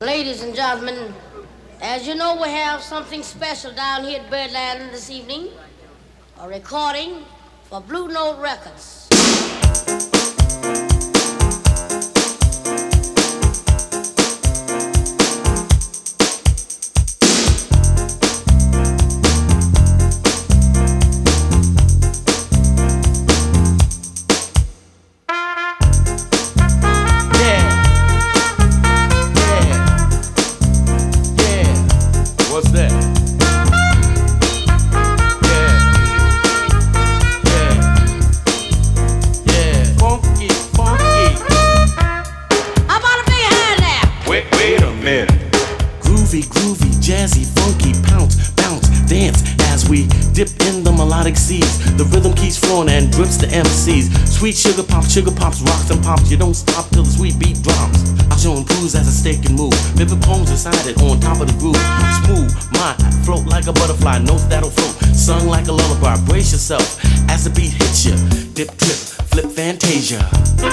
Ladies and gentlemen, as you know, we have something special down here at Birdland this evening. A recording for Blue Note Records. The rhythm keeps flowing and drips the MCs. Sweet sugar pops, rocks and pops. You don't stop till the sweet beat drops. I'll show improves as a stick and move. Vivid poems inside it on top of the groove. Smooth, mind, float like a butterfly. Notes that'll float, sung like a lullaby. Brace yourself as the beat hits you. Dip, trip, flip, fantasia.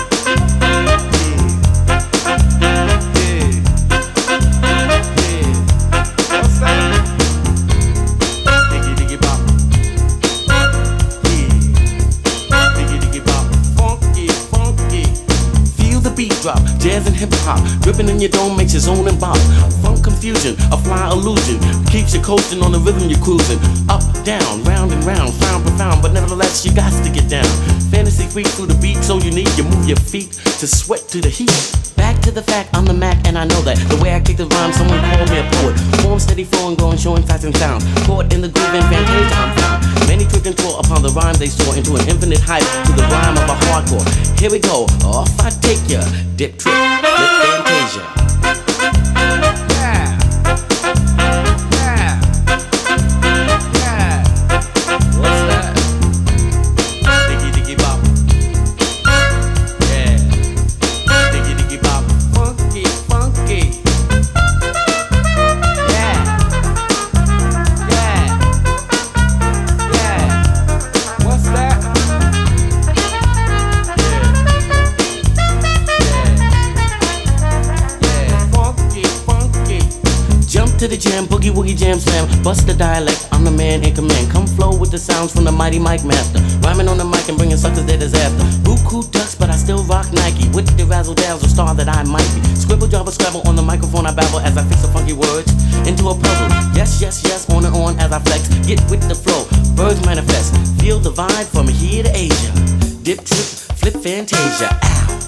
Drop, jazz and hip hop, dripping in your dome makes your zone and bop. Funk confusion, a fly illusion, keeps you coasting on the rhythm you're cruising. Up, down, round and round, frown profound, but nevertheless you got to get down. Fantasy freak through the beat so unique, you move your feet to sweat to the heat. Back to the fact, I'm the Mac and I know that. The way I kick the rhyme, someone call me a poet. Form steady flowing, growing, showing sights and sounds. Caught in the groove and fantasia I'm found. Many trick and tour upon the rhyme they soar into an infinite height to the rhyme of a hardcore. Here we go, off I take ya. Dip, trip, flip, fantasia. Yeah. Yeah. Yeah. What's that? Diggy diggy bop. Yeah. Diggy diggy bop. Funky, funky. Yeah. Yeah. Yeah. What's that? To the jam, boogie woogie jam slam. Bust the dialect, I'm the man in command. Come flow with the sounds from the mighty mic master. Rhyming on the mic and bringing suckers their disaster. Buku ducks, but I still rock Nike. With the razzle dazzle star that I might be. Scribble, jabber, scrabble on the microphone I babble as I fix the funky words into a puzzle. Yes, yes, yes, on and on as I flex. Get with the flow, birds manifest. Feel the vibe from here to Asia. Dip, trip, flip, fantasia. Ow.